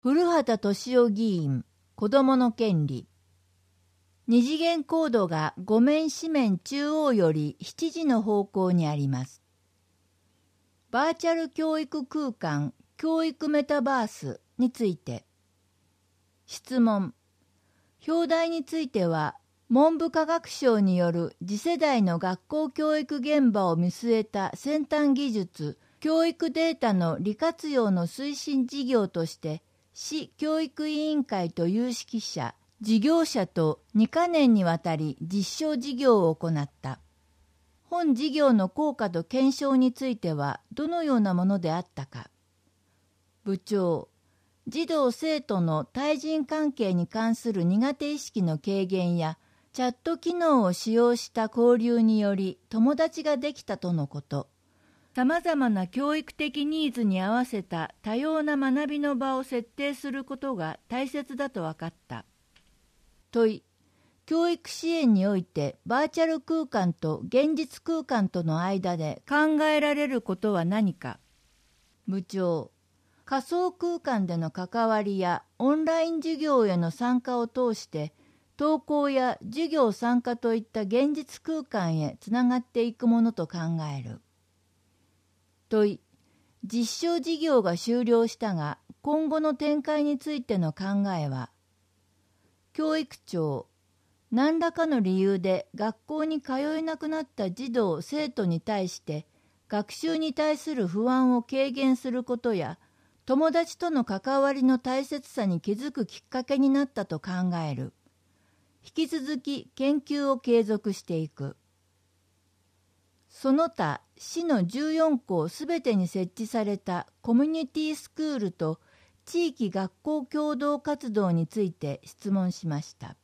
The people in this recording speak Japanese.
古畑敏夫議員、子どもの権利。二次元コードが5面四面中央より7時の方向にあります。バーチャル教育空間、教育メタバースについて。質問。表題については、文部科学省による次世代の学校教育現場を見据えた先端技術、教育データの利活用の推進事業として、市教育委員会と有識者、事業者と2カ年にわたり実証事業を行った。本事業の効果と検証についてはどのようなものであったか。部長、児童生徒の対人関係に関する苦手意識の軽減や、チャット機能を使用した交流により友達ができたとのこと。さまざまな教育的ニーズに合わせた多様な学びの場を設定することが大切だと分かった。問い、教育支援においてバーチャル空間と現実空間との間で考えられることは何か。部長、仮想空間での関わりやオンライン授業への参加を通して登校や授業参加といった現実空間へつながっていくものと考える。問い、実証事業が終了したが、今後の展開についての考えは。教育長、何らかの理由で学校に通えなくなった児童・生徒に対して、学習に対する不安を軽減することや、友達との関わりの大切さに気づくきっかけになったと考える。引き続き研究を継続していく。その他、市の14校すべてに設置されたコミュニティスクールと地域学校共同活動について質問しました。